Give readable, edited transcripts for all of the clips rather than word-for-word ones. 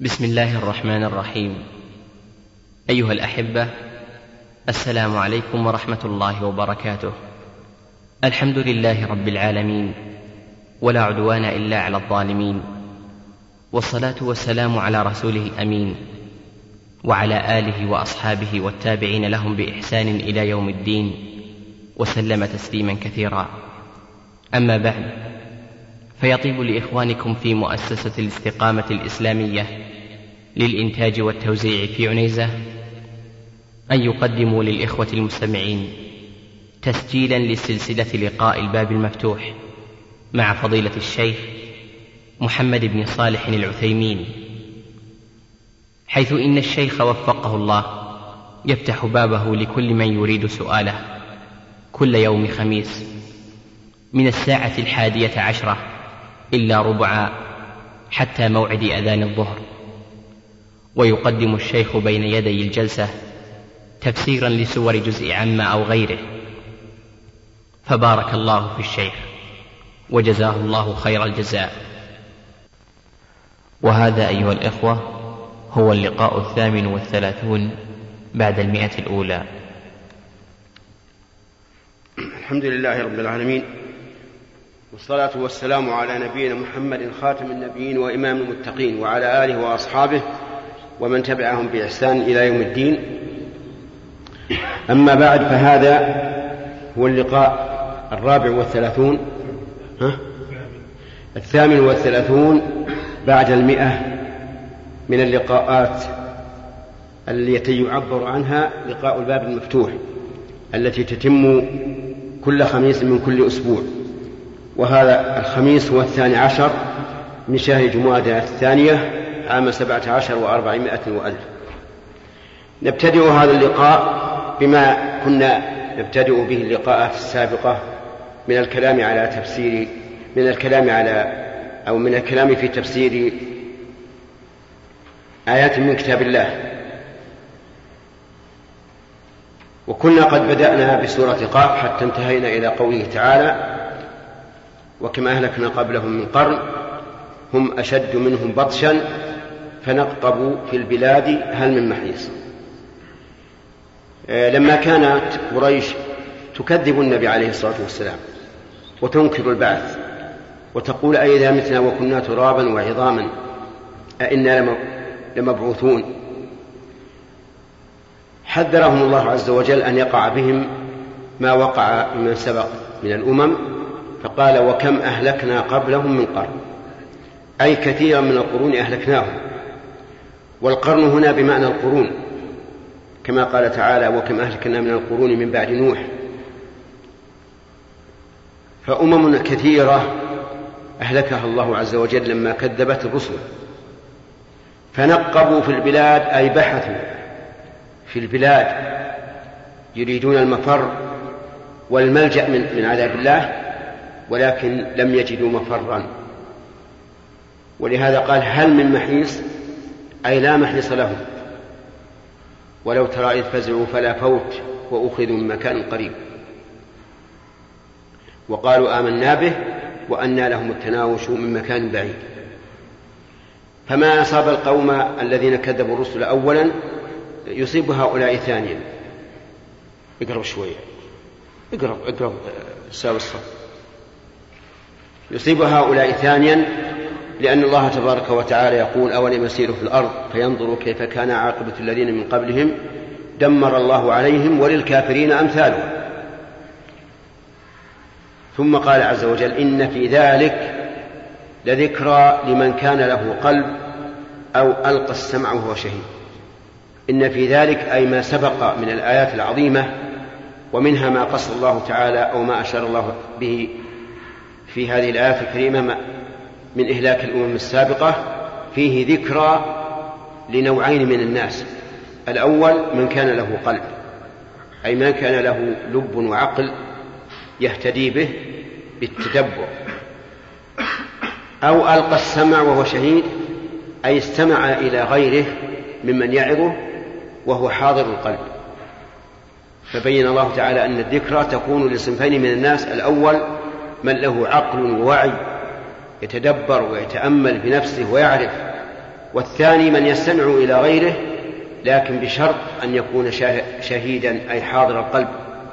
بسم الله الرحمن الرحيم. أيها الأحبة، السلام عليكم ورحمة الله وبركاته. الحمد لله رب العالمين، ولا عدوان إلا على الظالمين، والصلاة والسلام على رسوله الأمين وعلى آله وأصحابه والتابعين لهم بإحسان إلى يوم الدين، وسلم تسليما كثيرا. أما بعد، فيطيب لإخوانكم في مؤسسة الاستقامة الإسلامية للإنتاج والتوزيع في عنيزة أن يقدموا للإخوة المستمعين تسجيلا لسلسلة لقاء الباب المفتوح مع فضيلة الشيخ محمد بن صالح العثيمين، حيث إن الشيخ وفقه الله يفتح بابه لكل من يريد سؤاله كل يوم خميس من 11:10 إلا ربع حتى موعد أذان الظهر، ويقدم الشيخ بين يدي الجلسة تفسيرا لسور جزء عما أو غيره، فبارك الله في الشيخ وجزاه الله خير الجزاء. وهذا أيها الإخوة هو اللقاء 38 بعد 100 الأولى. الحمد لله رب العالمين، والصلاة والسلام على نبينا محمد خاتم النبيين وإمام المتقين، وعلى آله وأصحابه ومن تبعهم بإحسان إلى يوم الدين. أما بعد، فهذا هو اللقاء 38 بعد 100 من اللقاءات التي يعبر عنها لقاء الباب المفتوح، التي تتم كل خميس من كل أسبوع. وهذا الخميس هو 12 من شهر جمادى الثانية عام 17 و400 وألف. نبتدئ هذا اللقاء بما كنا نبتدئ به اللقاءات السابقة من الكلام في تفسير آيات من كتاب الله. وكنا قد بدأنا بسورة قاف حتى انتهينا إلى قوله تعالى: وكما أهلكنا قبلهم من قرن هم أشد منهم بطشا فنقطبوا في البلاد هل من محيص. لما كانت قريش تكذب النبي عليه الصلاة والسلام وتنكر البعث وتقول: أئذا متنا وكنا ترابا وعظاما أئنا لمبعوثون، حذرهم الله عز وجل أن يقع بهم ما وقع من سبق من الأمم، فقال: وكم أهلكنا قبلهم من قرن، أي كثيرا من القرون أهلكناهم. والقرن هنا بمعنى القرون، كما قال تعالى: وكم أهلكنا من القرون من بعد نوح. فأمم كثيرة أهلكها الله عز وجل لما كذبت الرسل. فنقبوا في البلاد، أي بحثوا في البلاد، يريدون المفر والملجأ من عذاب الله، ولكن لم يجدوا مفرا. ولهذا قال: هل من محيص، أي لا محيص لهم. ولو ترى إذ فزعوا فلا فوت وأخذوا من مكان قريب وقالوا آمنا به وأنى لهم التناوش من مكان بعيد. فما أصاب القوم الذين كذبوا الرسل أولا يصيب هؤلاء ثانيا. اقرأوا شوية، اقرأوا ساوي الصف. يصيب هؤلاء ثانيا لأن الله تبارك وتعالى يقول: أولم يسيروا في الأرض فينظروا كيف كان عاقبة الذين من قبلهم دمر الله عليهم وللكافرين أمثالهم. ثم قال عز وجل: إن في ذلك لذكرى لمن كان له قلب أو ألقى السمع وهو شهيد. إن في ذلك أي ما سبق من الآيات العظيمة، ومنها ما قص الله تعالى أو ما أشار الله به في هذه الآيات الكريمة من إهلاك الأمم السابقة، فيه ذكرى لنوعين من الناس. الأول من كان له قلب، أي من كان له لب وعقل يهتدي به بالتدبر، أو ألقى السمع وهو شهيد، أي استمع إلى غيره ممن يعظه وهو حاضر القلب. فبين الله تعالى أن الذكرى تكون لصنفين من الناس: الأول من له عقل ووعي يتدبر ويتأمل بنفسه ويعرف والثاني من يستمع إلى غيره لكن بشرط أن يكون شهيدا أي حاضر القلب.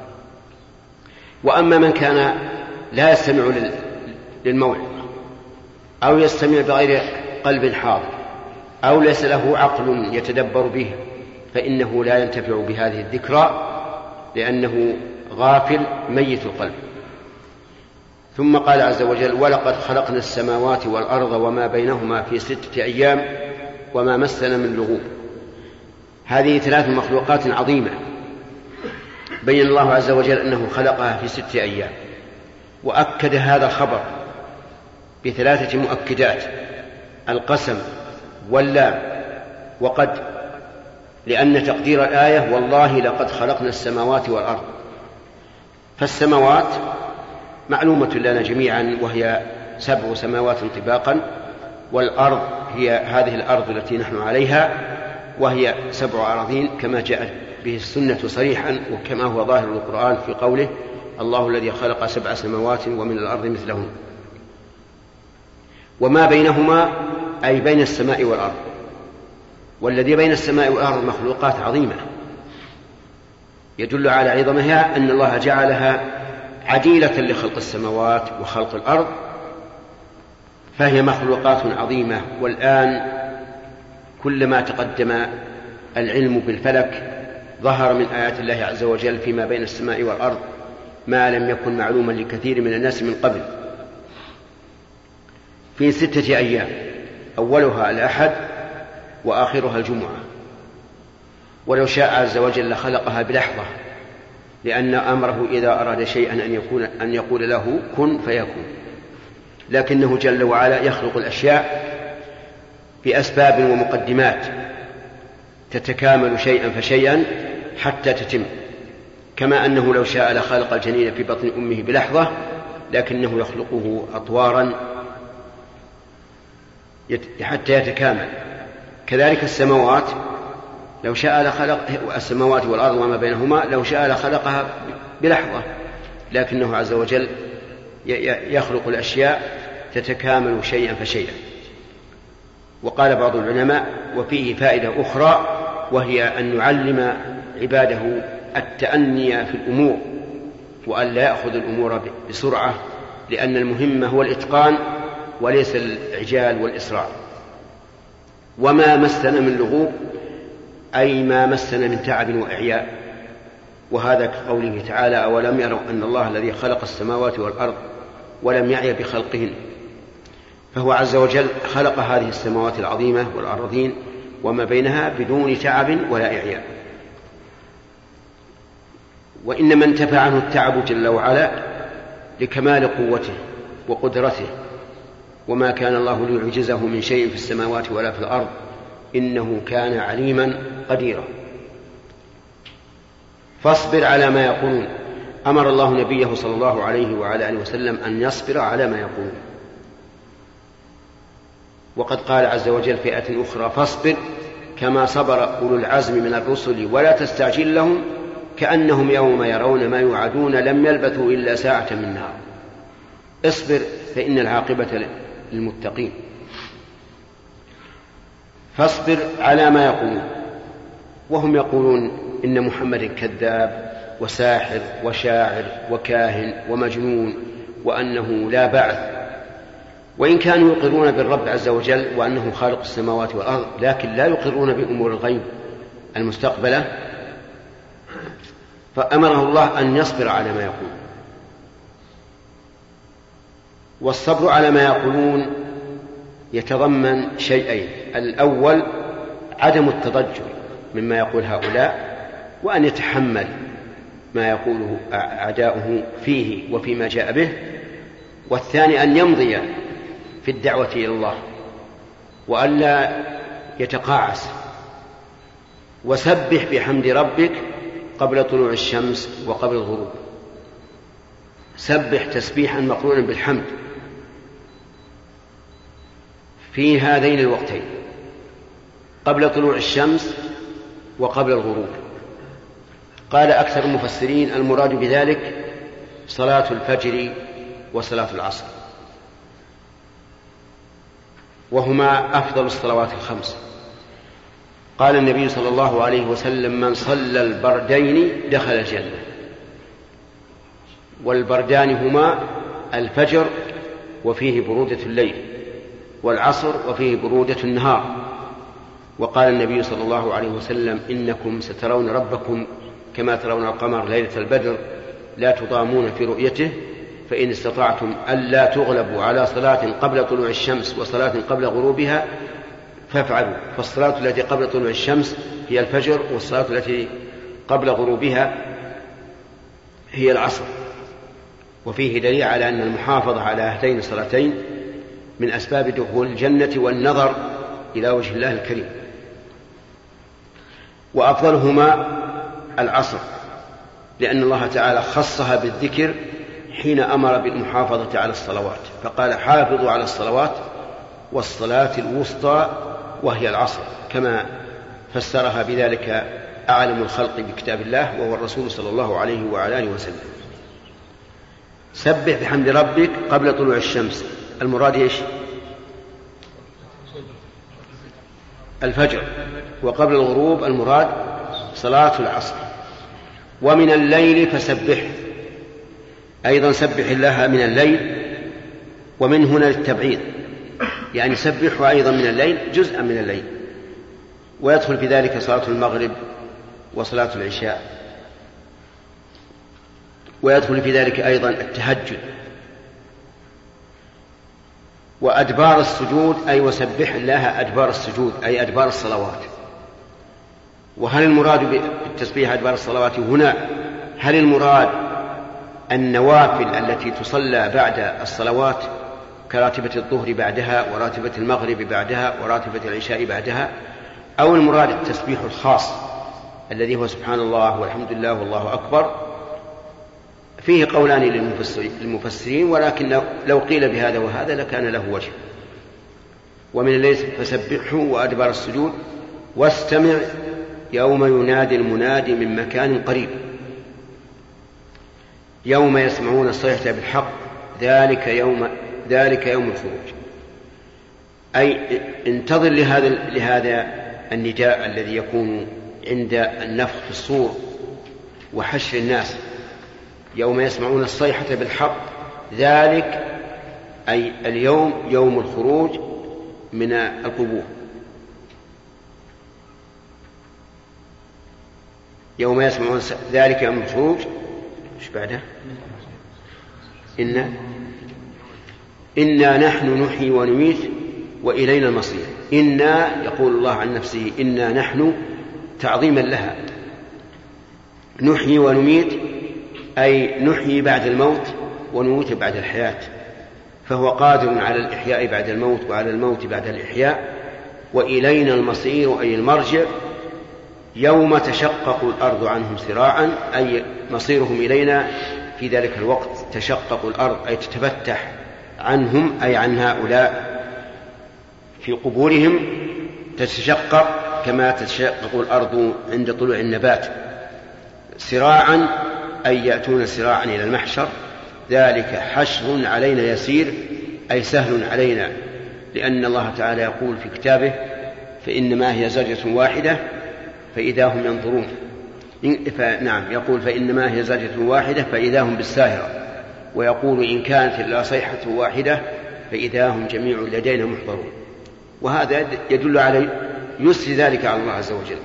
وأما من كان لا يستمع للموعظة أو يستمع بغير قلب حاضر أو ليس له عقل يتدبر به فإنه لا ينتفع بهذه الذكرى لأنه غافل ميت القلب. ثم قال عز وجل: ولقد خلقنا السماوات والأرض وما بينهما في 6 أيام وما مسنا من لغوب. هذه 3 مخلوقات عظيمة بين الله عز وجل أنه خلقها في 6 أيام، وأكد هذا الخبر ب3 مؤكدات: القسم واللام وقد، لأن تقدير الآية: والله لقد خلقنا السماوات والأرض. فالسماوات معلومة لنا جميعا وهي 7 سماوات طباقا، والأرض هي هذه الأرض التي نحن عليها وهي 7 أراضين كما جاءت به السنة صريحا وكما هو ظاهر القرآن في قوله: الله الذي خلق 7 سماوات ومن الأرض مثلهن. وما بينهما أي بين السماء والأرض، والذي بين السماء والأرض مخلوقات عظيمة يدل على عظمها أن الله جعلها عديلة لخلق السماوات وخلق الأرض، فهي مخلوقات عظيمة. والآن كلما تقدم العلم بالفلك ظهر من آيات الله عز وجل فيما بين السماء والأرض ما لم يكن معلوما لكثير من الناس من قبل. في 6 أيام، أولها الأحد وآخرها الجمعة. ولو شاء عز وجل لخلقها بلحظة، لأن أمره إذا أراد شيئا أن يقول له كن فيكون، لكنه جل وعلا يخلق الأشياء بأسباب ومقدمات تتكامل شيئا فشيئا حتى تتم، كما أنه لو شاء لخلق الجنين في بطن أمه بلحظة، لكنه يخلقه أطوارا حتى يتكامل. كذلك السماوات لو شاء لخلق السماوات والأرض وما بينهما، لو شاء لخلقها بلحظة، لكنه عز وجل يخلق الأشياء تتكامل شيئا فشيئا. وقال بعض العلماء: وفيه فائدة أخرى، وهي أن نعلم عباده التأني في الأمور وأن لا يأخذ الأمور بسرعة، لأن المهم هو الإتقان وليس الإعجال والإسراع. وما مسنا من لغوب أي ما مسنا من تعب وإعياء، وهذا كقوله تعالى: أولم يروا أن الله الذي خلق السماوات والأرض ولم يعي بخلقهن. فهو عز وجل خلق هذه السماوات العظيمة والأرضين وما بينها بدون تعب ولا إعياء. وإنما انتفى عنه التعب جل وعلا لكمال قوته وقدرته، وما كان الله ليعجزه من شيء في السماوات ولا في الأرض إنه كان عليما قديرا. فاصبر على ما يقولون. أمر الله نبيه صلى الله عليه وعلى آله وسلم أن يصبر على ما يقولون. وقد قال عز وجل في آية أخرى: فاصبر كما صبر أولو العزم من الرسل ولا تستعجل لهم كأنهم يوم يرون ما يوعدون لم يلبثوا إلا ساعة من نهار. اصبر فإن العاقبة للمتقين. فاصبر على ما يقولون، وهم يقولون إن محمد كذاب وساحر وشاعر وكاهن ومجنون وأنه لا بعث، وإن كانوا يقرون بالرب عز وجل وأنه خالق السماوات والأرض، لكن لا يقرون بأمور الغيب المستقبلة. فأمره الله أن يصبر على ما يقول. والصبر على ما يقولون يتضمن شيئين: الأول عدم التضجر مما يقول هؤلاء، وأن يتحمل ما يقوله أعداؤه فيه وفيما جاء به. والثاني أن يمضي في الدعوة إلى الله وألا يتقاعس. وسبح بحمد ربك قبل طلوع الشمس وقبل الغروب. سبح تسبيحا مقرونا بالحمد في هذين الوقتين، قبل طلوع الشمس وقبل الغروب. قال أكثر المفسرين المراد بذلك صلاة الفجر وصلاة العصر. وهما أفضل الصلوات الخمس. قال النبي صلى الله عليه وسلم: من صلى البردين دخل الجنة. والبردان هما الفجر وفيه برودة الليل، والعصر وفيه برودة النهار. وقال النبي صلى الله عليه وسلم: إنكم سترون ربكم كما ترون القمر ليلة البدر لا تضامون في رؤيته، فإن استطعتم ألا تغلبوا على صلاة قبل طلوع الشمس وصلاة قبل غروبها فافعلوا. فالصلاة التي قبل طلوع الشمس هي الفجر، والصلاة التي قبل غروبها هي العصر. وفيه دليل على أن المحافظة على هاتين الصلاتين من أسباب دخول الجنة والنظر إلى وجه الله الكريم. وأفضلهما العصر، لأن الله تعالى خصها بالذكر حين أمر بالمحافظة على الصلوات، فقال: حافظوا على الصلوات والصلاة الوسطى وهي العصر، كما فسرها بذلك أعلم الخلق بكتاب الله وهو الرسول صلى الله عليه وعلى آله وسلم. سبح بحمد ربك قبل طلوع الشمس، المراد إيش؟ الفجر. وقبل الغروب المراد صلاة العصر. ومن الليل فسبح، أيضا سبح الله من الليل، ومن هنا للتبعيض، يعني سبحوا أيضا من الليل جزءا من الليل. ويدخل في ذلك صلاة المغرب وصلاة العشاء، ويدخل في ذلك أيضا التهجد. وأدبار السجود أي وسبح الله أدبار السجود أي أدبار الصلوات. وهل المراد بالتسبيح أدبار الصلوات هنا، هل المراد النوافل التي تصلى بعد الصلوات كراتبة الظهر بعدها وراتبة المغرب بعدها وراتبة العشاء بعدها، أو المراد التسبيح الخاص الذي هو سبحان الله والحمد لله والله أكبر؟ فيه قولان للمفسرين، ولكن لو قيل بهذا وهذا لكان له وجه. ومن الليل فسبحه وأدبار السجود واستمع يوم ينادي المنادي من مكان قريب. يوم يسمعون الصيحة بالحق ذلك يوم الخروج، أي انتظر لهذا النداء الذي يكون عند النفخ في الصور وحشر الناس. يوم يسمعون الصيحة بالحق، ذلك أي اليوم يوم الخروج من القبور. يوم يسمعون ذلك يوم الخروج، ايش بعده؟ إنا نحن نحيي ونميت وإلينا المصير. إنا يقول الله عن نفسه إنا نحن تعظيما لها، نحيي ونميت أي نحيي بعد الموت ونموت بعد الحياة، فهو قادر على الإحياء بعد الموت وعلى الموت بعد الإحياء. وإلينا المصير أي المرجع، يوم تشقق الأرض عنهم سراعا أي مصيرهم إلينا في ذلك الوقت. تشقق الأرض أي تتفتح عنهم أي عن هؤلاء في قبورهم، تتشقق كما تتشقق الأرض عند طلوع النبات. سراعا أي يأتون سراعا إلى المحشر. ذلك حشر علينا يسير أي سهل علينا، لأن الله تعالى يقول في كتابه فإنما هي زجرة واحدة فإذا هم ينظرون. نعم، يقول فإنما هي زجرة واحدة فإذا هم بالساهرة، ويقول إن كانت إلا صيحة واحدة فإذا هم جميع لدينا محضرون. وهذا يدل على يسر ذلك على الله عز وجل.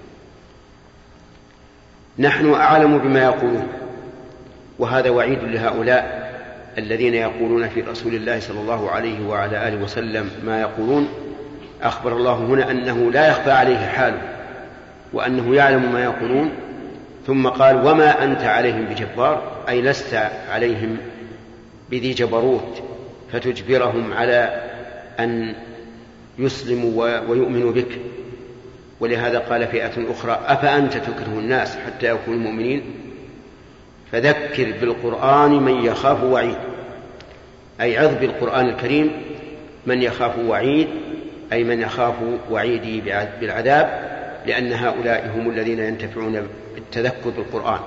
نحن أعلم بما يقولون، وهذا وعيد لهؤلاء الذين يقولون في رسول الله صلى الله عليه وعلى آله وسلم ما يقولون. أخبر الله هنا أنه لا يخفى عليه حاله وأنه يعلم ما يقولون، ثم قال وما أنت عليهم بجبار، أي لست عليهم بذي جبروت فتجبرهم على أن يسلموا ويؤمنوا بك. ولهذا قال فئة أخرى أفأنت تكره الناس حتى يكونوا مؤمنين، فذكر بالقرآن من يخاف وعيد، أي عظ بالقرآن الكريم من يخاف وعيد، أي من يخاف وعيدي بالعذاب، لأن هؤلاء هم الذين ينتفعون بالتذكر بالقرآن.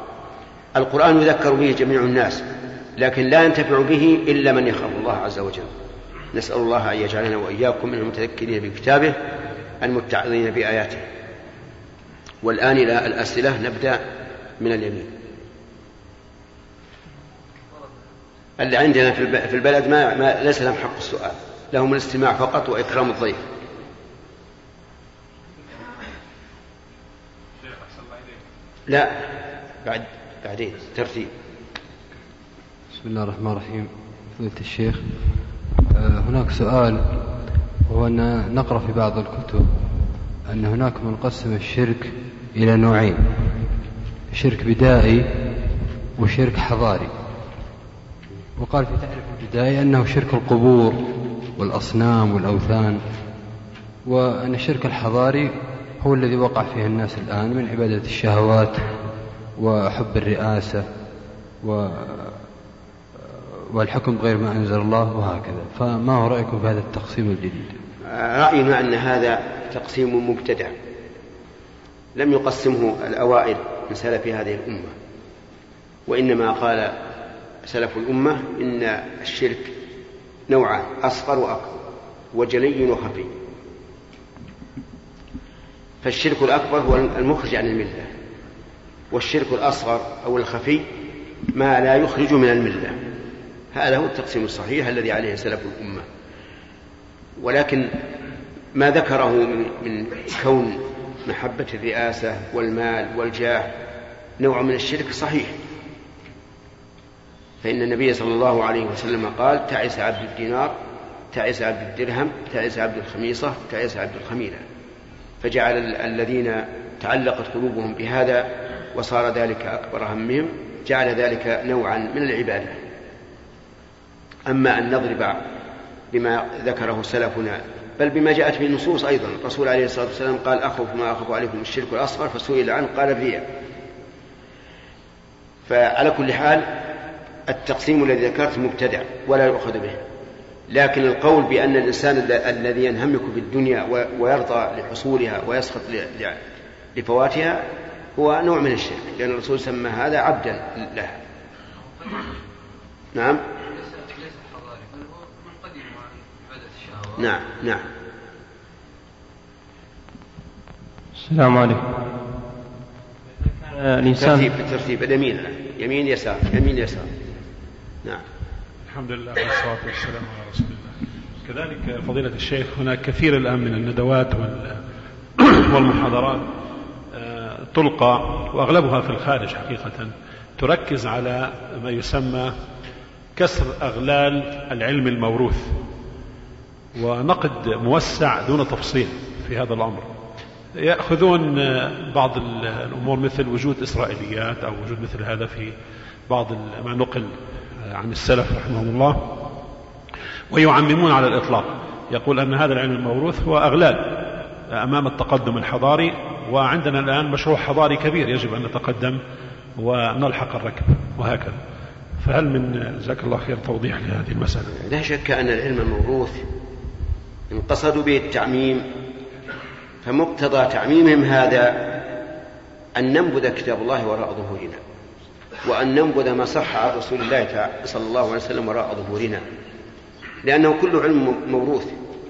القرآن يذكر به جميع الناس، لكن لا ينتفع به إلا من يخاف الله عز وجل. نسأل الله أن يجعلنا وإياكم من المتذكرين بكتابه المتعظين بآياته. والآن إلى الأسئلة، نبدأ من اليمين. اللي عندنا في البلد ما ليس لهم حق السؤال، لهم الاستماع فقط وإكرام الضيف. لا، بعدين ترتيب. بسم الله الرحمن الرحيم. فضيلة الشيخ، هناك سؤال، وهو أن نقرأ في بعض الكتب أن هناك من قسم الشرك إلى نوعين: شرك بدائي وشرك حضاري. وقال في تعريف البدائي أنه شرك القبور والأصنام والأوثان، وأن الشرك الحضاري هو الذي وقع فيه الناس الآن من عبادة الشهوات وحب الرئاسة والحكم غير ما أنزل الله وهكذا. فما هو رأيكم في هذا التقسيم الجديد؟ رأينا أن هذا تقسيم مبتدع، لم يقسمه الأوائل من سلف هذه الأمة، وإنما قال سلف الأمة إن الشرك نوعان: أصغر وأكبر، وجلي وخفي. فالشرك الأكبر هو المخرج عن الملة، والشرك الأصغر أو الخفي ما لا يخرج من الملة. هذا هو التقسيم الصحيح الذي عليه سلف الأمة. ولكن ما ذكره من كون محبة الرئاسة والمال والجاه نوع من الشرك صحيح، فإن النبي صلى الله عليه وسلم قال: تعس عبد الدينار، تعس عبد الدرهم، تعس عبد الخميصة، تعس عبد الخميلة. فجعل الذين تعلقت قلوبهم بهذا وصار ذلك أكبر همهم جعل ذلك نوعا من العبادة. أما أن نضرب بما ذكره سلفنا، بل بما جاءت به النصوص أيضا، الرسول عليه الصلاة والسلام قال: أخوف ما أخاف عليكم الشرك الأصغر، فسئل عنه قال: الرياء. فعلى كل حال التقسيم الذي ذكرت مبتدع ولا يؤخذ به، لكن القول بأن الإنسان الذي ينهمك بالدنيا ويرضى لحصولها ويسخط لفواتها هو نوع من الشرك، لأن الرسول سمى هذا عبدا له. نعم. نعم. السلام عليكم. الإنسان ترتيب اليمين، يمين يسار، يمين يسار. نعم. الحمد لله والصلاة والسلام على رسول الله. كذلك فضيلة الشيخ، هناك كثير الآن من الندوات والمحاضرات تلقى، وأغلبها في الخارج حقيقة، تركز على ما يسمى كسر أغلال العلم الموروث، ونقد موسع دون تفصيل في هذا الأمر. يأخذون بعض الأمور مثل وجود إسرائيليات أو وجود مثل هذا في بعض ما نقل عن السلف رحمهم الله، ويعممون على الإطلاق. يقول أن هذا العلم الموروث هو أغلال أمام التقدم الحضاري، وعندنا الآن مشروع حضاري كبير يجب أن نتقدم ونلحق الركب، وهكذا. فهل من جزاك الله خير توضيح لهذه المسألة؟ لا شك أن العلم الموروث إن قصدوا به التعميم، فمقتضى تعميمهم هذا أن ننبذ كتاب الله وراء ظهورنا، وأن ننبذ ما صح عن رسول الله صلى الله عليه وسلم وراء ظهورنا، لأنه كل علم موروث.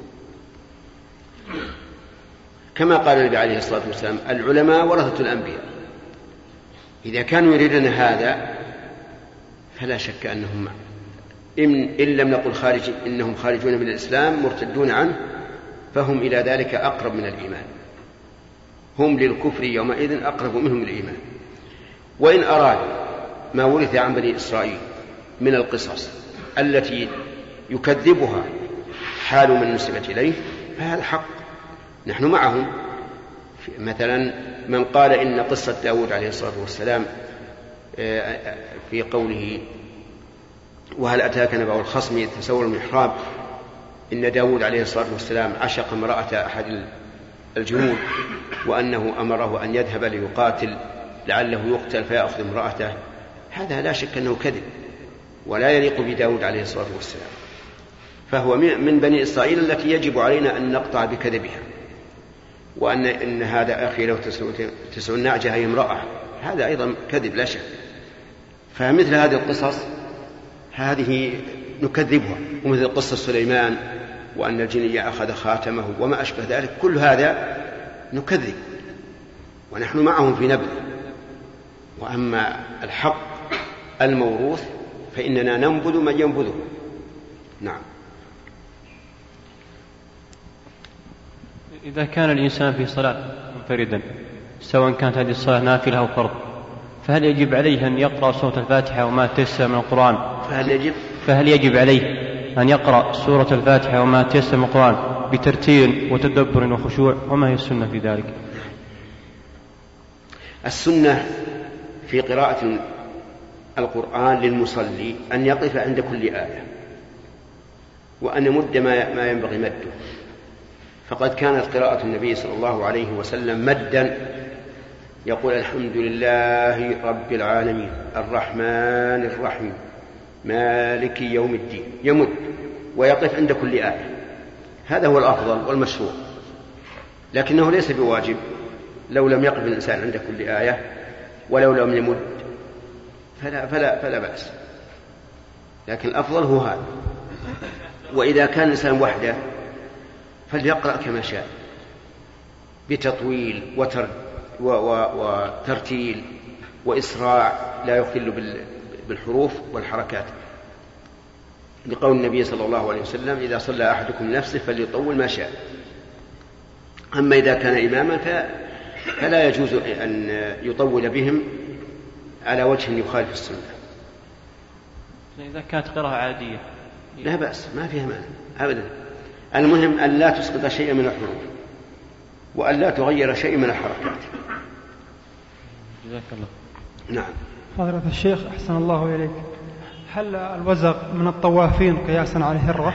كما قال النبي عليه الصلاة والسلام: العلماء ورثة الأنبياء. إذا كانوا يريدون هذا فلا شك أنهم إن لم نقل إنهم خارجون من الإسلام مرتدون عنه، فهم إلى ذلك أقرب من الإيمان، هم للكفر يومئذ أقرب منهم الإيمان. وإن أرادوا ما ورث عن بني إسرائيل من القصص التي يكذبها حال من نسبت إليه فهذا حق، نحن معهم. مثلا من قال إن قصة داود عليه الصلاة والسلام في قوله: وهل أتاك نبأ الخصم إذ تسوروا المحراب، إن داود عليه الصلاة والسلام عشق امرأة أحد الجنود، وأنه أمره أن يذهب ليقاتل لعله يقتل فيأخذ امرأته، هذا لا شك أنه كذب ولا يليق بداود عليه الصلاة والسلام، فهو من بني إسرائيل التي يجب علينا أن نقطع بكذبها. وأن هذا أخي لو تسع نعجة هي امرأة، هذا أيضا كذب لا شك. فمثل هذه القصص هذه نكذبها، ومثل قصة سليمان وأن الجني أخذ خاتمه وما أشبه ذلك، كل هذا نكذب ونحن معهم في نبذه. وأما الحق الموروث فإننا ننبذ من ينبذه. نعم. إذا كان الإنسان في صلاة منفردا سواء كانت هذه الصلاة نافلة أو فرض، فهل يجب عليه أن يقرأ سورة الفاتحة وما تيسر من القرآن؟ فهل يجب عليه أن يقرأ سورة الفاتحة وما تيسر من القرآن بترتيل وتدبر وخشوع؟ وما هي السنة في ذلك؟ السنة في قراءة القرآن للمصلي أن يقف عند كل آية وأن يمد ما ينبغي مده، فقد كانت قراءة النبي صلى الله عليه وسلم مدا، يقول الحمد لله رب العالمين الرحمن الرحيم مالك يوم الدين، يمد ويقف عند كل آية. هذا هو الأفضل والمشروع، لكنه ليس بواجب لو لم يقف الإنسان عند كل آية، ولو لم يمد فلا بأس، لكن الأفضل هو هذا. وإذا كان الإنسان وحده فليقرأ كما شاء بتطويل وترتيل وإسراع لا يخل بالحروف والحركات، لقول النبي صلى الله عليه وسلم إذا صلى أحدكم نفسه فليطول ما شاء. أما إذا كان إماما فلا يجوز أن يطول بهم على وجه يخالف السنة. إذا كانت قراءة عادية لا بأس، ما فيها مانع أبدا. المهم أن لا تسقط شيئا من الحروف وأن لا تغير شيء من الحركات. جزاك الله. نعم. فضيلة الشيخ أحسن الله إليك، هل الوزغ من الطوافين قياسا على الهرة؟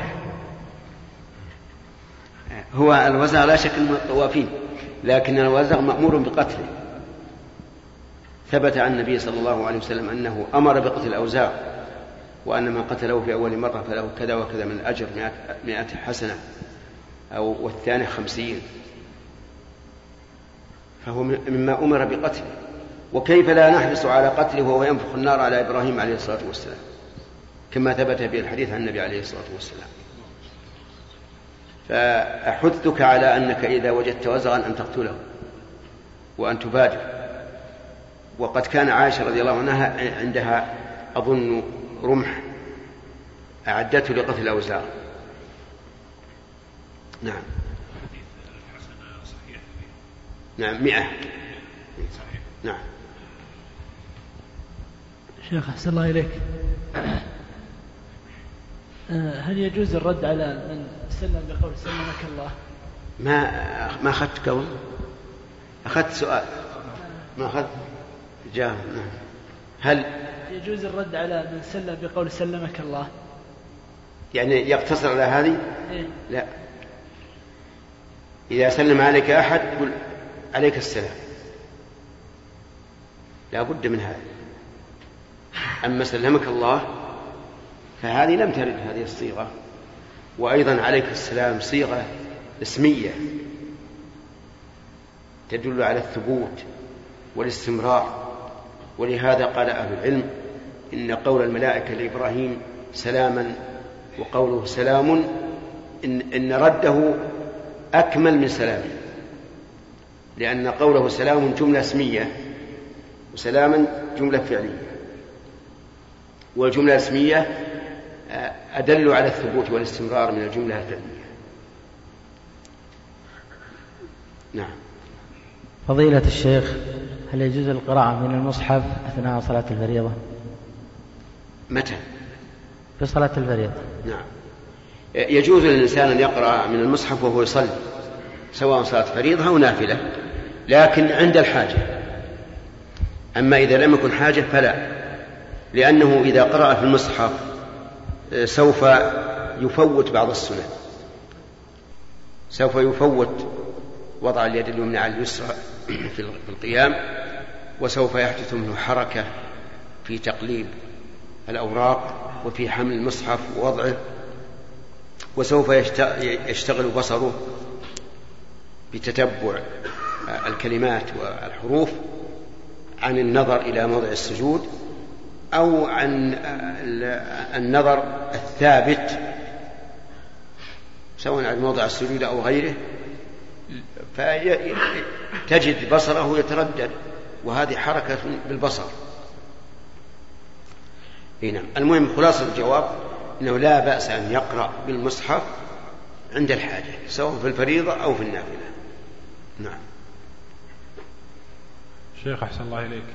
هو الوزغ لا شك من الطوافين، لكن الوزغ مأمور بقتله. ثبت عن النبي صلى الله عليه وسلم أنه أمر بقتل الأوزاغ، وأن من قتله في أول مرة فله كذا وكذا من الأجر 100 حسنة والثاني 50، فهو مما أمر بقتله. وكيف لا نحرص على قتله وهو ينفخ النار على إبراهيم عليه الصلاة والسلام كما ثبت به الحديث عن النبي عليه الصلاة والسلام. فأحثك على أنك إذا وجدت وزغا أن تقتله وأن تبادر. وقد كان عائشة رضي الله عنها عندها أظن رمح أعدته لقتل الأوزاغ. نعم. نعم 100. نعم. شيخ أحسن الله إليك، هل يجوز الرد على من سلم بقول سلمك الله؟ ما أخذت قول، أخذت سؤال ما أخذت جاء. نعم. هل يجوز الرد على من سلم بقول سلمك الله؟ يعني يقتصر على هذه؟ إيه؟ لا، إذا سلم عليك أحد قل عليك السلام، لا بد من هذا. أما سلمك الله فهذه لم ترد هذه الصيغة. وأيضا عليك السلام صيغة اسمية تدل على الثبوت والاستمرار، ولهذا قال أهل العلم إن قول الملائكة لإبراهيم سلاما وقوله سلام إن رده أكمل من سلامه، لأن قوله سلام جملة اسمية وسلاما جملة فعلية، والجملة الاسمية أدل على الثبوت والاستمرار من الجملة الفعلية. نعم. فضيلة الشيخ، هل يجوز القراءة من المصحف أثناء صلاة الفريضة؟ متى؟ في صلاة الفريضة. نعم، يجوز للإنسان أن يقرأ من المصحف وهو يصلي، سواء صلاة فريضة أو نافلة، لكن عند الحاجة. أما إذا لم يكن حاجة فلا، لأنه إذا قرأ في المصحف سوف يفوت بعض السنن، سوف يفوت وضع اليد اليمنى على اليسرى في القيام، وسوف يحدث منه حركة في تقليب الأوراق وفي حمل المصحف ووضعه، وسوف يشتغل بصره بتتبع الكلمات والحروف عن النظر إلى موضع السجود أو عن النظر الثابت سواء عن موضع السجود أو غيره، فتجد بصره يتردد، وهذه حركة بالبصر. نعم. المهم خلاصة الجواب أنه لا بأس أن يقرأ بالمصحف عند الحاجة سواء في الفريضة أو في النافلة. نعم. شيخ أحسن الله إليك.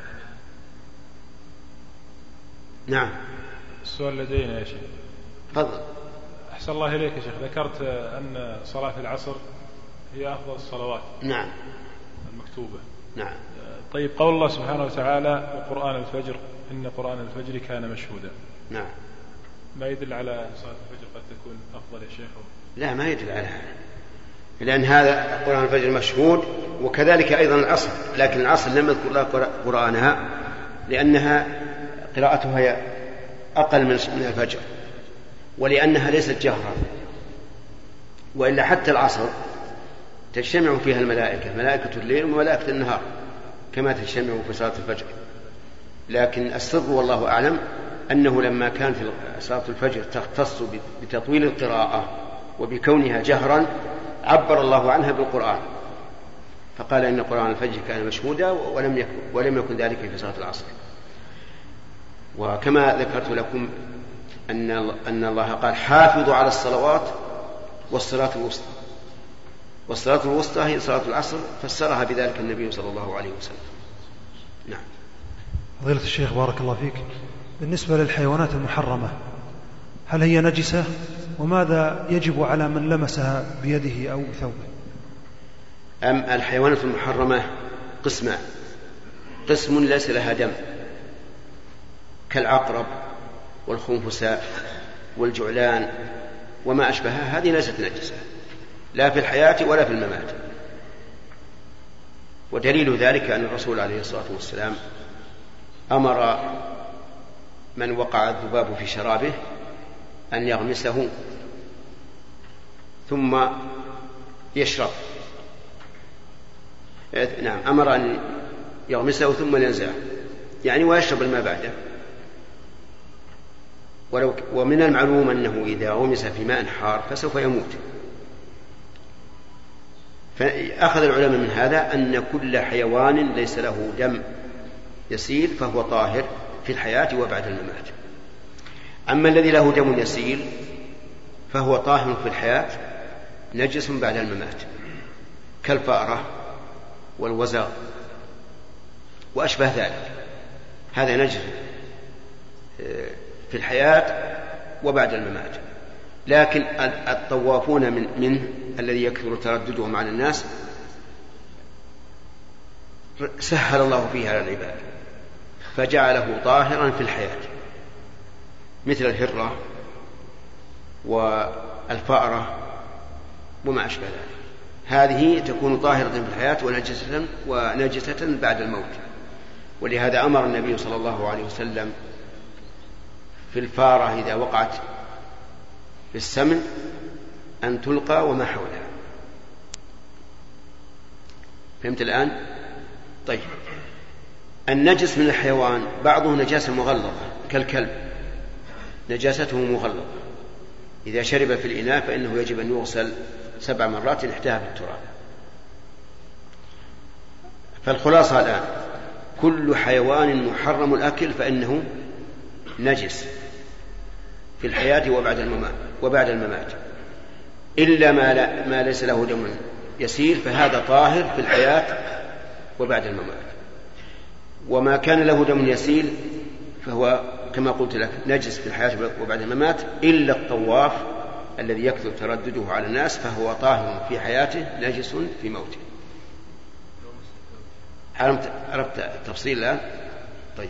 نعم. السؤال لدينا يا شيخ. تفضل. أحسن الله إليك يا شيخ، ذكرت أن صلاة العصر هي أفضل الصلوات. نعم. المكتوبة. نعم. طيب قول الله سبحانه وتعالى وقرآن الفجر إن قرآن الفجر كان مشهودا. نعم. ما يدل على صلاة الفجر قد تكون أفضل يا شيخ؟ لا، ما يدل على هذا، لأن هذا قرآن الفجر مشهود، وكذلك أيضا العصر، لكن العصر لم يذكر الله قرآنها لأنها قراءتها أقل من الفجر، ولأنها ليست جهرا، وإلا حتى العصر تجتمع فيها الملائكة، ملائكة الليل وملائكة النهار كما تجتمع في صلاة الفجر. لكن السر والله أعلم أنه لما كان في صلاة الفجر تختص بتطويل القراءة وبكونها جهرا عبر الله عنها بالقرآن، فقال إن قرآن الفجر كان مشهودا، ولم يكن ذلك في صلاة العصر. وكما ذكرت لكم أن الله قال حافظوا على الصلوات والصلاة الوسطى، والصلاة الوسطى هي صلاة العصر، فسرها بذلك النبي صلى الله عليه وسلم. نعم. فضيلة الشيخ بارك الله فيك، بالنسبة للحيوانات المحرمة هل هي نجسة؟ وماذا يجب على من لمسها بيده أو بثوبه؟ الحيوانات المحرمة قسمان: قسم ليس لها دم كالعقرب والخنفساء والجعلان وما أشبهها، هذه ليست نجسة لا في الحياة ولا في الممات. ودليل ذلك أن الرسول عليه الصلاة والسلام أمر من وقع الذباب في شرابه أن يغمسه ثم يشرب. نعم، أمر أن يغمسه ثم ينزعه، يعني ويشرب الماء بعده. ومن المعلوم أنه إذا غمس في ماء حار فسوف يموت. فأخذ العلماء من هذا أن كل حيوان ليس له دم يسيل فهو طاهر في الحياة وبعد الممات. أما الذي له دم يسيل فهو طاهر في الحياة نجس بعد الممات، كالفأرة والوزغ وأشبه ذلك، هذا نجس في الحياة وبعد الممات. لكن الطوافون منه الذي يكثر ترددهم على الناس سهل الله فيه على العباد فجعله طاهرا في الحياة، مثل الهرة والفأرة وما أشبه ذلك، هذه تكون طاهرة في الحياة ونجسة بعد الموت. ولهذا أمر النبي صلى الله عليه وسلم في الفارة إذا وقعت في السمن أن تلقى وما حولها. فهمت الآن؟ طيب، النجس من الحيوان بعضه نجاسة مغلظة كالكلب، نجاسته مغلظة، إذا شرب في الإناء فإنه يجب أن يغسل 7 مرات احتها بالتراب. فالخلاصة الآن كل حيوان محرم الأكل فإنه نجس في الحياة وبعد الممات، إلا ما ليس له دم يسير فهذا طاهر في الحياة وبعد الممات. وما كان له دم يسيل فهو كما قلت لك نجس في الحياة وبعد الممات، إلا الطواف الذي يكثر تردده على الناس فهو طاهر في حياته نجس في موته. عرفت التفصيل الآن؟ طيب،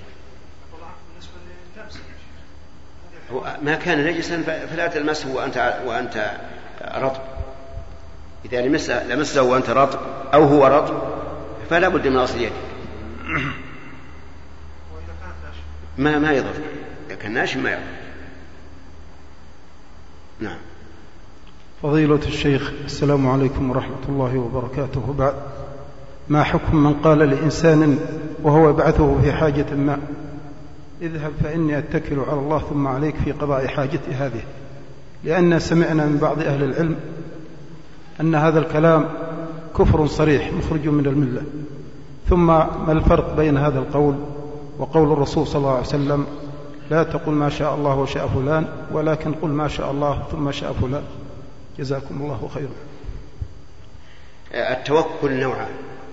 ما كان نجسا فلا تلمسه وأنت رطب. إذا لمسه وأنت رطب أو هو رطب فلا بد من غسل يدك. ما يضر، إذا كان ناشف ما يضر. نعم. فضيلة الشيخ السلام عليكم ورحمة الله وبركاته. بعد، ما حكم من قال لإنسان وهو يبعثه في حاجة ما اذهب فإني أتكل على الله ثم عليك في قضاء حاجتي هذه، لأن سمعنا من بعض أهل العلم أن هذا الكلام كفر صريح مخرج من الملة. ثم ما الفرق بين هذا القول وقول الرسول صلى الله عليه وسلم لا تقل ما شاء الله وشاء فلان ولكن قل ما شاء الله ثم شاء فلان؟ جزاكم الله خيرا. التوكل نوعان: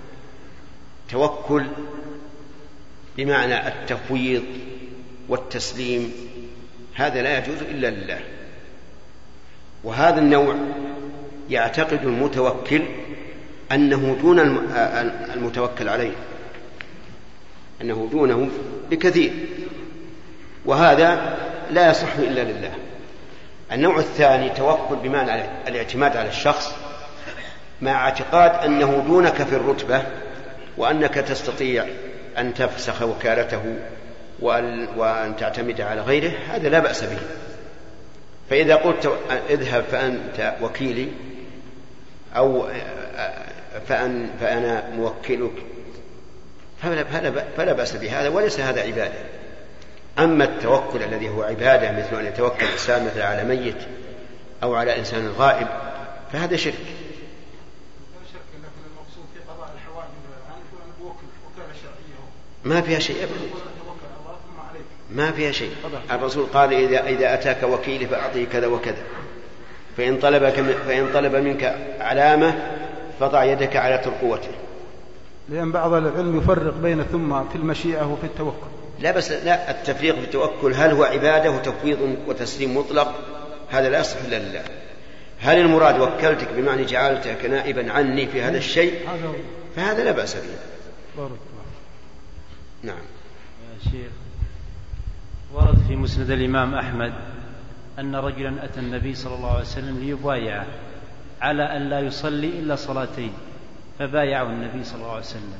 توكل بمعنى التفويض والتسليم، هذا لا يجوز إلا لله، وهذا النوع يعتقد المتوكل أنه دون المتوكل عليه، أنه دونه بكثير، وهذا لا يصح إلا لله. النوع الثاني توكل بمعنى الاعتماد على الشخص مع اعتقاد أنه دونك في الرتبة وأنك تستطيع أن تفسخ وكالته وأن تعتمد على غيره، هذا لا بأس به. فإذا قلت اذهب فأنت وكيلي أو فأنا موكلك فلا بأس بهذا، وليس هذا عبادة. أما التوكل الذي هو عبادة مثل أن يتوكل الإنسان مثل على ميت أو على إنسان غائب فهذا شرك. ما فيها شيء أبدا، ما فيها شيء. الرسول قال إذا أتاك وكيلي فأعطيه كذا وكذا، فإن طلب منك علامة فضع يدك على ترقوته. لأن بعض العلم يفرق بين ثم في المشيئة وفي التوكل. لا بس لا، التفريق في التوكل هل هو عبادة وتفويض وتسليم مطلق؟ هذا لا يصح إلا لله. هل المراد وكلتك بمعنى جعلتك نائبا عني في هذا الشيء؟ فهذا لا بأس به. نعم. يا شيخ، ورد في مسند الإمام أحمد أن رجلا أتى النبي صلى الله عليه وسلم ليبايعه على أن لا يصلي إلا صلاتين، فبايعه النبي صلى الله عليه وسلم.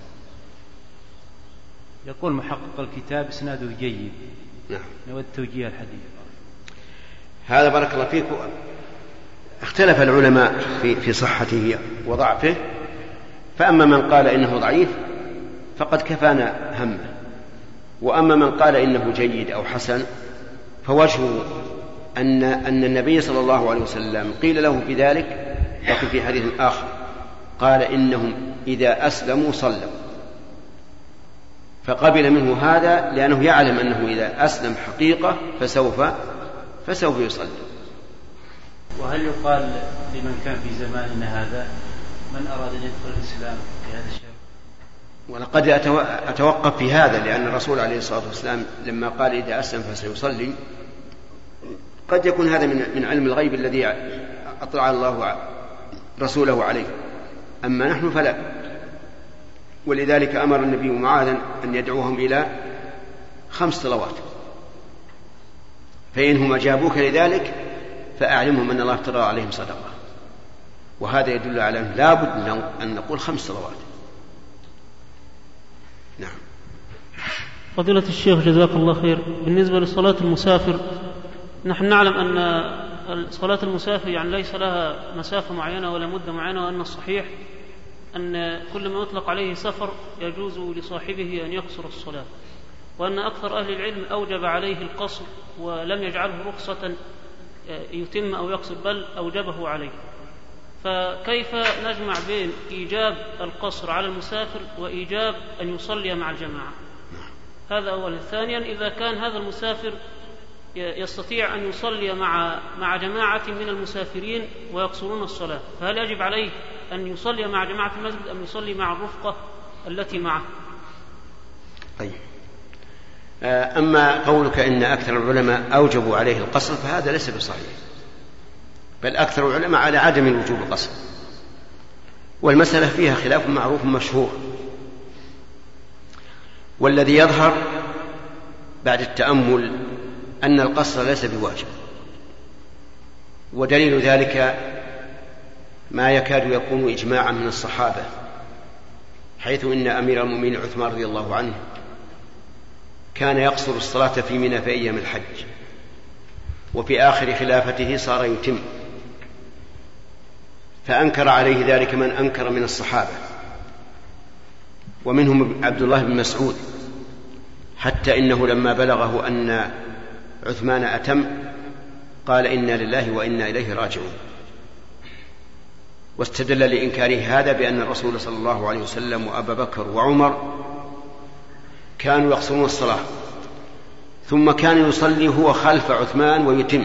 يقول محقق الكتاب إسناده جيد. نعم. نود توجيه الحديث. هذا بارك الله فيكم اختلف العلماء في صحته وضعفه، فأما من قال إنه ضعيف فقد كفانا همه، وأما من قال إنه جيد أو حسن فوجهه أن النبي صلى الله عليه وسلم قيل له في ذلك، لكن في حديث آخر قال إنهم إذا أسلموا صلوا، فقبل منه هذا لأنه يعلم أنه إذا أسلم حقيقة فسوف يصلي. وهل يقال لمن كان في زماننا هذا من أراد أن يدخل الإسلام في هذا الشيء؟ ولقد أتوقف في هذا، لأن الرسول عليه الصلاة والسلام لما قال إذا أسلم فسيصلي قد يكون هذا من علم الغيب الذي أطلع الله رسوله عليه، أما نحن فلا. ولذلك أمر النبي معاذا أن يدعوهم إلى 5 صلوات، فإنهم أجابوك لذلك فأعلمهم أن الله افترض عليهم صدقة، وهذا يدل على أن لا بد أن نقول 5 صلوات. نعم. فضيلة الشيخ جزاك الله خير، بالنسبة لصلاة المسافر نحن نعلم أن صلاة المسافر يعني ليس لها مسافة معينة ولا مدة معينة، وأن الصحيح أن كل ما يطلق عليه سفر يجوز لصاحبه أن يقصر الصلاة، وأن أكثر أهل العلم أوجب عليه القصر ولم يجعله رخصة يتم أو يقصر، بل أوجبه عليه. فكيف نجمع بين إيجاب القصر على المسافر وإيجاب أن يصلي مع الجماعة؟ هذا أولا. ثانيا، إذا كان هذا المسافر يستطيع أن يصلي مع جماعة من المسافرين ويقصرون الصلاة، فهل يجب عليه أن يصلي مع جماعة المسجد أم يصلي مع الرفقة التي معه؟ طيب. أما قولك إن أكثر العلماء أوجبوا عليه القصر فهذا ليس بصحيح، بل أكثر العلماء على عدم الوجوب القصر، والمسألة فيها خلاف معروف مشهور. والذي يظهر بعد التأمل أن القصر ليس بواجب، ودليل ذلك ما يكاد يكون إجماعا من الصحابة، حيث إن أمير المؤمنين عثمان رضي الله عنه كان يقصر الصلاة في منى في أيام الحج، وفي آخر خلافته صار يتم، فأنكر عليه ذلك من أنكر من الصحابة، ومنهم عبد الله بن مسعود، حتى إنه لما بلغه أن عثمان أتم قال إنا لله وإنا إليه راجعون، واستدل لإنكاره هذا بأن الرسول صلى الله عليه وسلم وأبا بكر وعمر كانوا يقصرون الصلاة، ثم كان يصلي هو خلف عثمان ويتم،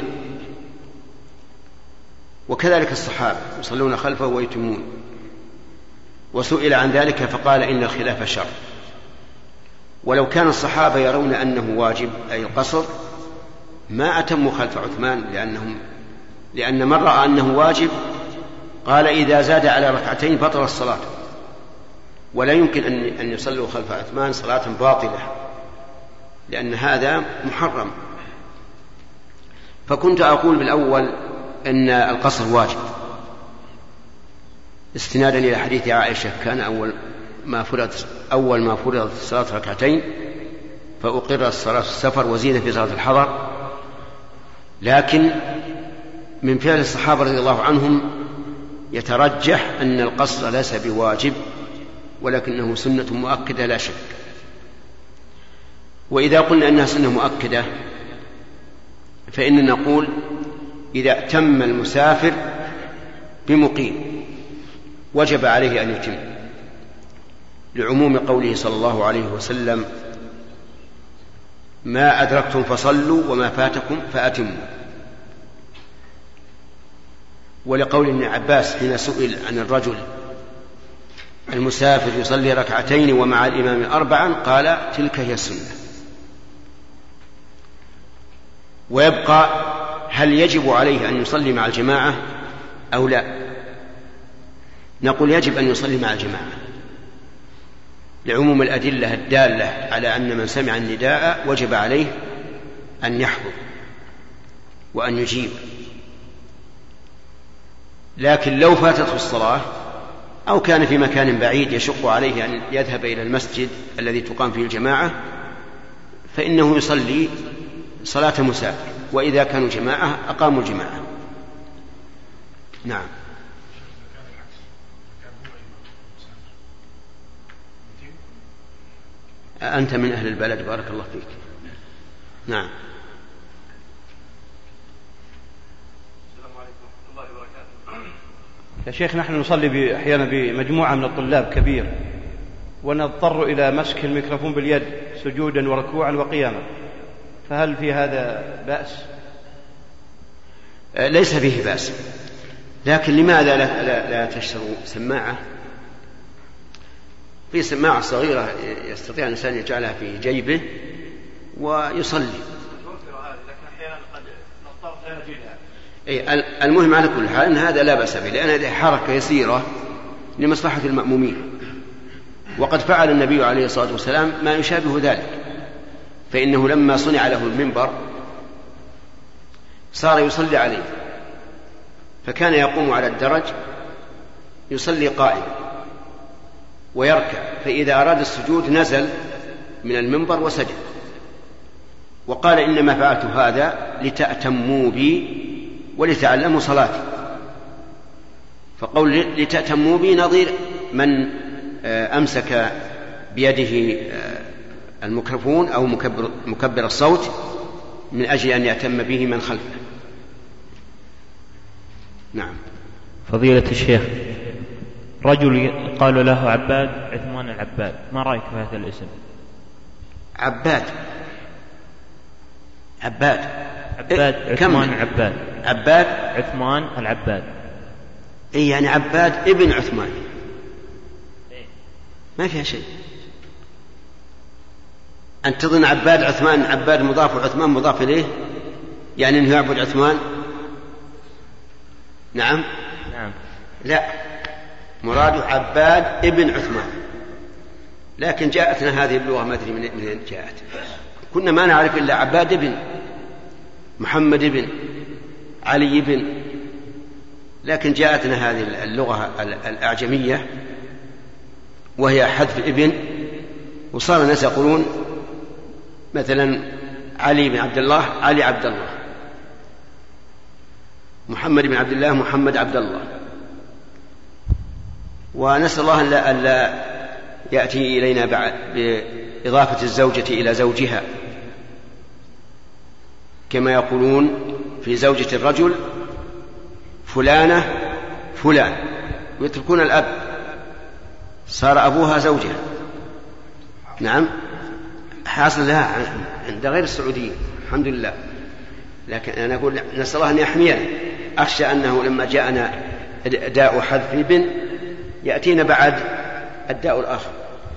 وكذلك الصحابة يصلون خلفه ويتمون. وسئل عن ذلك فقال إن الخلاف شر، ولو كان الصحابة يرون أنه واجب أي القصر ما أتموا خلف عثمان، لأن من رأى أنه واجب قال إذا زاد على ركعتين بطل الصلاة، ولا يمكن أن يصلوا خلف عثمان صلاة باطلة، لأن هذا محرم. فكنت أقول بالأول أن القصر واجب استنادا إلى حديث عائشة كان أول ما فرضت الصلاة ركعتين فأقرت الصلاة في السفر وزيد في صلاة الحضر. لكن من فعل الصحابة رضي الله عنهم يترجح أن القصر ليس بواجب ولكنه سنة مؤكدة لا شك. وإذا قلنا أنها سنة مؤكدة فإننا نقول إذا أتم المسافر بمقيم وجب عليه أن يتم، لعموم قوله صلى الله عليه وسلم ما أدركتم فصلوا وما فاتكم فأتموا. ولقول ابن عباس حين سئل عن الرجل المسافر يصلي ركعتين ومع الإمام 4 قال تلك هي السنة. ويبقى هل يجب عليه أن يصلي مع الجماعة أو لا؟ نقول يجب أن يصلي مع الجماعة لعموم الأدلة الدالة على أن من سمع النداء وجب عليه أن يحضر وأن يجيب. لكن لو فاتته الصلاة أو كان في مكان بعيد يشق عليه أن يذهب إلى المسجد الذي تقام فيه الجماعة فإنه يصلي صلاة مسافر، وإذا كانوا جماعة أقاموا الجماعة. نعم. أنت من أهل البلد بارك الله فيك. نعم. السلام عليكم ورحمة الله وبركاته. يا شيخ نحن نصلي أحيانا بمجموعة من الطلاب كبير ونضطر إلى مسك الميكروفون باليد سجودا وركوعا وقياما، فهل في هذا بأس؟ ليس فيه بأس، لكن لماذا لا تشتروا سماعة؟ في سماعة صغيرة يستطيع الإنسان يجعلها في جيبه ويصلي. المهم على كل حال أن هذا لا بأس به، لأن هذه حركة يسيرة لمصلحة المأمومين، وقد فعل النبي عليه الصلاة والسلام ما يشابه ذلك، فإنه لما صنع له المنبر صار يصلي عليه، فكان يقوم على الدرج يصلي قائما ويركع، فإذا أراد السجود نزل من المنبر وسجد، وقال إنما فعلت هذا لتأتموا بي ولتعلموا صلاتي. فقول لتأتموا بي نظير من أمسك بيده الميكروفون أو مكبر الصوت من أجل أن يأتم به من خلفه. نعم. فضيلة الشيخ، رجل قال له عباد عثمان العباد، ما رأيك في هذا الاسم؟ عباد عثمان العباد. عباد عثمان العباد، إيه يعني عباد ابن عثمان، ما فيها شيء. أن تظن عباد عثمان عباد مضاف وعثمان مضاف إليه، يعني أنه يعبد عثمان. نعم لا، مراد عباد ابن عثمان، لكن جاءتنا هذه اللغة ما أدري من جاءت، كنا ما نعرف إلا عباد ابن محمد ابن علي ابن، لكن جاءتنا هذه اللغة الأعجمية وهي حذف ابن، وصار الناس يقولون مثلا علي بن عبد الله علي عبد الله، محمد بن عبد الله محمد عبد الله. ونسأل الله أن لا يأتي إلينا إضافة الزوجة إلى زوجها، كما يقولون في زوجة الرجل فلانة فلان، ويتركون الأب، صار أبوها زوجها. نعم، حاصل لها عند غير السعوديين الحمد لله. لكن أنا أقول نسأل الله أن يحمينا، أخشى أنه لما جاءنا داء حذف ابن يأتينا بعد الداء الآخر.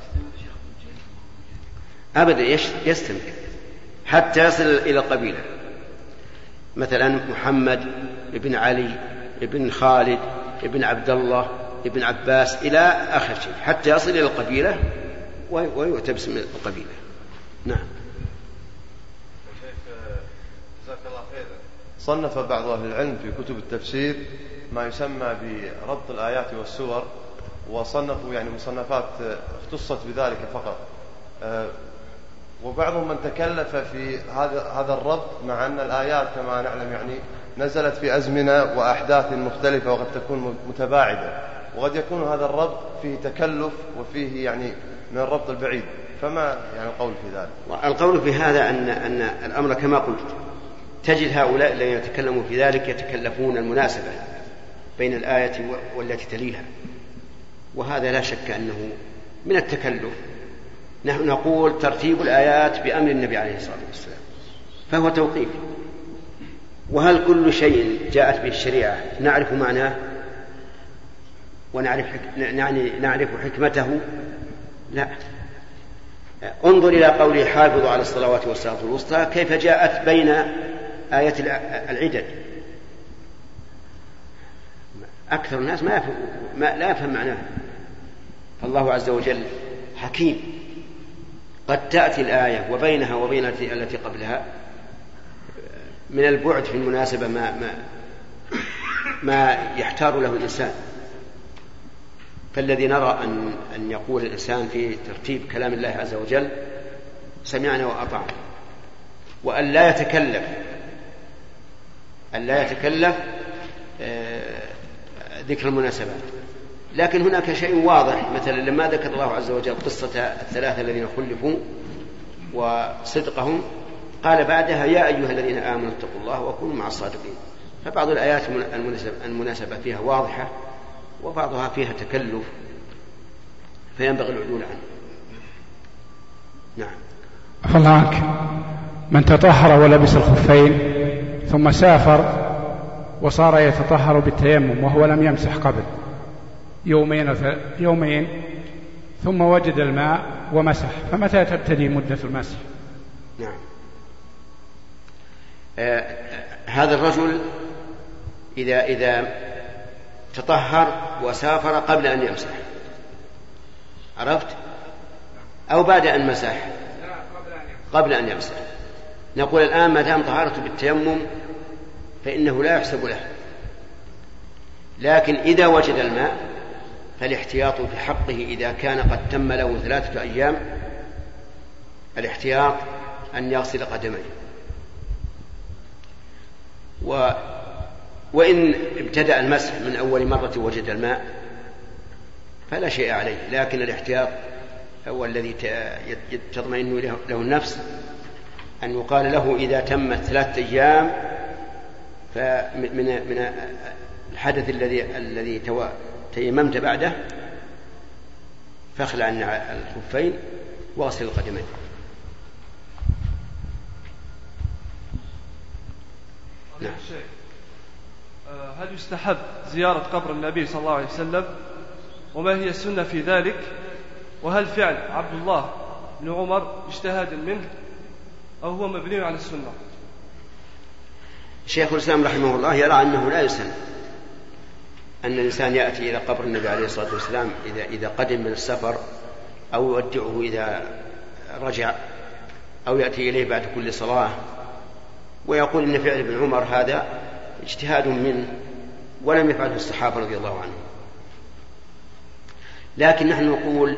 أبدا يستمر حتى يصل إلى القبيلة، مثلا محمد ابن علي ابن خالد ابن عبد الله ابن عباس إلى آخر شيء، حتى يصل إلى القبيلة ويؤتى باسم القبيلة. نعم. جزاك الله خيرا. صنف بعض أهل العلم في كتب التفسير ما يسمى بربط الآيات والسور، وصنفوا يعني مصنفات اختصت بذلك فقط، وبعضهم من تكلف في هذا الربط، مع أن الآيات كما نعلم يعني نزلت في أزمنة وأحداث مختلفة وقد تكون متباعدة، وقد يكون هذا الربط فيه تكلف وفيه يعني من الربط البعيد، فما يعني القول في ذلك؟ القول في هذا أن الأمر كما قلت، تجد هؤلاء الذين يتكلمون في ذلك يتكلفون المناسبة بين الآية والتي تليها، وهذا لا شك أنه من التكلف. نحن نقول ترتيب الآيات بأمر النبي عليه الصلاة والسلام، فهو توقيف. وهل كل شيء جاءت به الشريعة نعرف معناه ونعرف حكمته؟ لا. انظر إلى قوله حافظوا على الصلوات والصلاة الوسطى، كيف جاءت بين آية العدد. أكثر الناس لا يفهم معناه. فالله عز وجل حكيم، قد تأتي الآية وبينها وبين التي قبلها من البعد في المناسبة ما يحتار له الإنسان. فالذي نرى أن يقول الإنسان في ترتيب كلام الله عز وجل سمعنا وأطعنا، وأن لا يتكلف ذكر المناسبات. لكن هناك شيء واضح، مثلا لما ذكر الله عز وجل قصة الثلاثة الذين خلفوا وصدقهم، قال بعدها يا أيها الذين آمنوا اتقوا الله وكونوا مع الصادقين. فبعض الآيات المناسبة فيها واضحة، وبعضها فيها تكلف، فينبغي العدول عنه. نعم. الله عنك، من تطهر ولبس الخفين ثم سافر وصار يتطهر بالتيمم وهو لم يمسح قبل يومين ثم وجد الماء ومسح، فمتى تبتدي مدة المسح؟ نعم. هذا الرجل إذا تطهر وسافر قبل أن يمسح، عرفت؟ أو بعد أن مسح؟ قبل أن يمسح. نقول الآن ما دام طهارته بالتيمم فإنه لا يحسب له، لكن إذا وجد الماء فالاحتياط في حقه إذا كان قد تم له 3 أيام، الاحتياط أن يغسل قدميه. وإن ابتدأ المسح من أول مرة وجد الماء فلا شيء عليه، لكن الاحتياط هو الذي تطمئن له النفس، أن يقال له إذا تمت 3 أيام من الحدث الذي تيممت بعده فاخلع الخفين واغسل القدمين. نعم. هل يستحب زيارة قبر النبي صلى الله عليه وسلم، وما هي السنة في ذلك، وهل فعل عبد الله بن عمر اجتهاد منه أو هو مبني على السنة؟ شيخ الإسلام رحمه الله يرى أنه لا يسن أن الإنسان يأتي إلى قبر النبي عليه الصلاة والسلام إذا قدم من السفر، أو يودعه إذا رجع، أو يأتي إليه بعد كل صلاة، ويقول إن فعل ابن عمر هذا اجتهاد منه ولم يفعله الصحابة رضي الله عنهم. لكن نحن نقول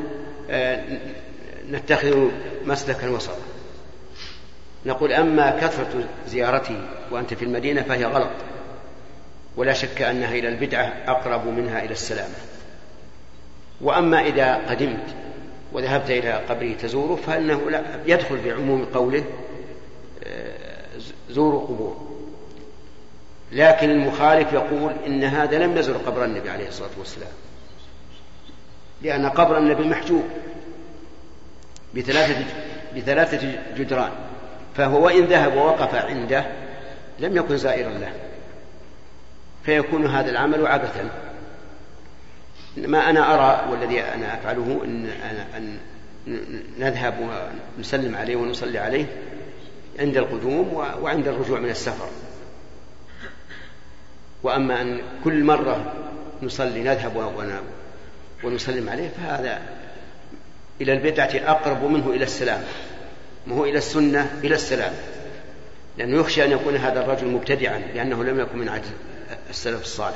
نتخذ مسلكا وسطا، نقول أما كثرة زيارته وأنت في المدينة فهي غلط، ولا شك أنها إلى البدعة أقرب منها إلى السلامة. وأما إذا قدمت وذهبت إلى قبره تزوره فإنه لا يدخل في عموم قوله زوروا قبور. لكن المخالف يقول إن هذا لم يزر قبر النبي عليه الصلاة والسلام، لأن قبر النبي محجوب بثلاثة جدران، فهو وإن ذهب ووقف عنده لم يكن زائرا له، فيكون هذا العمل عبثا. ما أنا أرى والذي أنا أفعله أن نذهب ونسلم عليه ونصلي عليه عند القدوم وعند الرجوع من السفر. وأما أن كل مرة نصلي نذهب ونسلم عليه فهذا إلى البدعة أقرب منه إلى السلام، وهو إلى السنة إلى السلام، لأنه يخشى أن يكون هذا الرجل مبتدعا لأنه لم يكن من عهد السلف الصالح.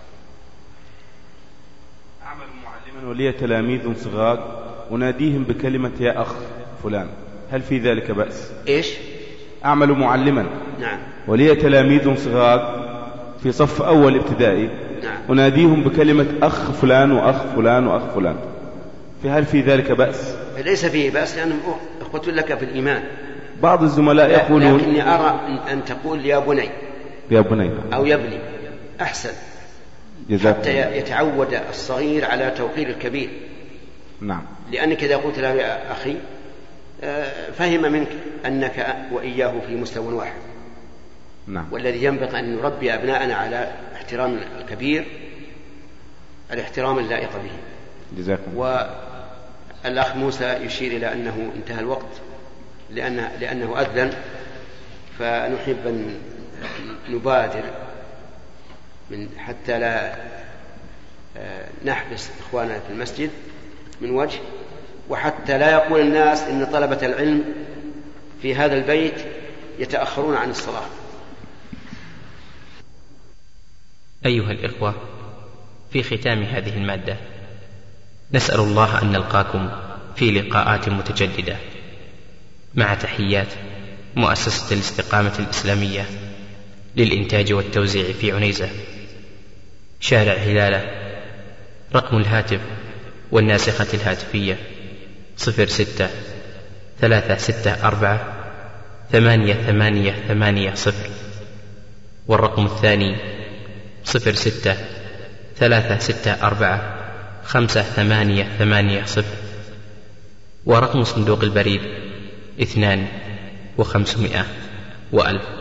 أعمل معلما ولي تلاميذ صغار أناديهم بكلمة يا أخ فلان، هل في ذلك بأس؟ إيش؟ أعمل معلما نعم ولي تلاميذ صغار في صف أول ابتدائي، نعم. أناديهم بكلمة أخ فلان وأخ فلان وأخ فلان، فهل في ذلك بأس؟ ليس فيه بأس لأنهم أخوة لك في الإيمان. بعض الزملاء يقولون لكني أرى أن تقول يا بني يا بني أو يا ابني أحسن، حتى يتعود الصغير على توقير الكبير. نعم. لأنك إذا قلت له يا أخي فهم منك أنك وإياه في مستوى واحد. نعم. والذي ينبغي أن نربي أبناءنا على احترام الكبير الاحترام اللائق به. جزاكم. والأخ موسى يشير إلى أنه انتهى الوقت لأنه أذن، فنحب أن نبادر حتى لا نحبس إخواننا في المسجد من وجه، وحتى لا يقول الناس إن طلبة العلم في هذا البيت يتأخرون عن الصلاة. أيها الإخوة، في ختام هذه المادة نسأل الله أن نلقاكم في لقاءات متجددة، مع تحيات مؤسسة الاستقامة الإسلامية للإنتاج والتوزيع في عنيزة، شارع هلالة. رقم الهاتف والناسخة الهاتفية 06-364-8880، والرقم الثاني 06-364-5880، ورقم صندوق البريد 2 و500 و1000.